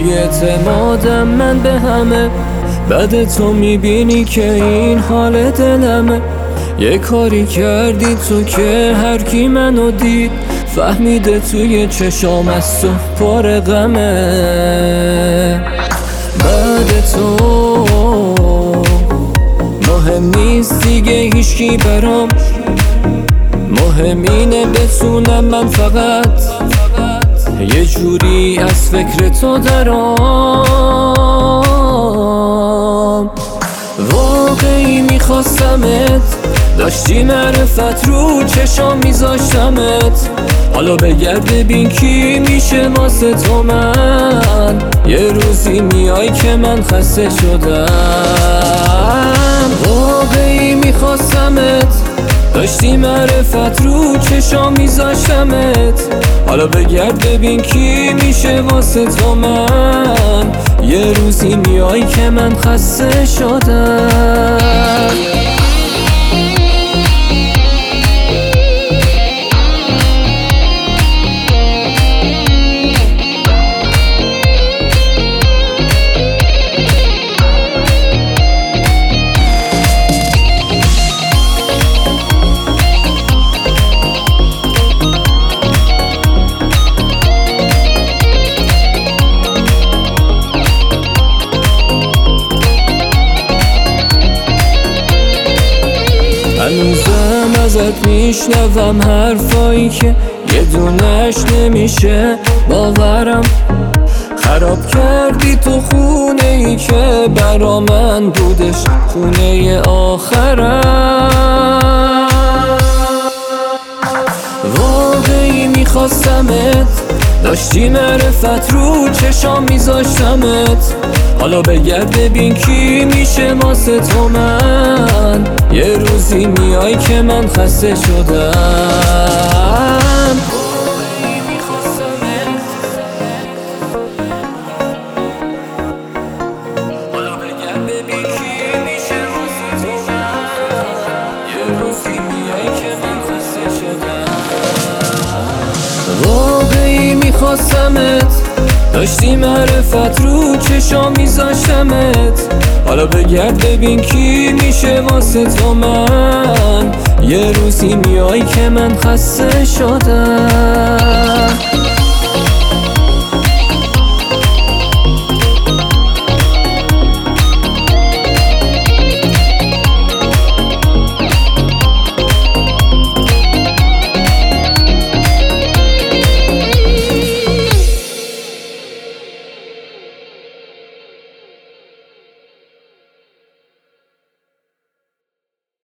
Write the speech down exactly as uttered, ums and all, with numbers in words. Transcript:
بی اعتمادم من به همه، بعد تو میبینی که این حال دلمه. یه کاری کردی تو که هر کی منو دید فهمیده توی چشام از تو پر غمه. بعد تو مهم نیست دیگه هیچکی برام، مهم اینه بتونم من فقط یه جوری از فکر تو درام. واقعی میخواستمت، داشتی معرفت رو چشام میذاشتمت. حالا بگرد ببین کی میشه واسه تو من. یه روزی میای که من خسته شدم. واقعی میخواستمت، داشتی معرفت رو چشام میذاشتمت. حالا بگرد ببین کی میشه واسه تو من. یه روزی میای که من خسته شدم. هنوزم ازت میشنوم حرفایی که یه دونش نمیشه باورم. خراب کردی تو خونه ای که برا من بودش خونه آخرم. واقعی میخواستمت، داشتی معرفت رو چشام میذاشتمت. حالا بگرد ببین کی میشه واسه تو من. یه روزی میای که من خسته شدم. حالا بگرد ببین کی میشه واسه تو من. یه روزی میای که من خسته شدم. واقعی میخواستمت، داشتی معرفت رو چشام میذاشتمت. حالا بگرد ببین کی میشه واسه تو من. یه روزی میای که من خسته شدم.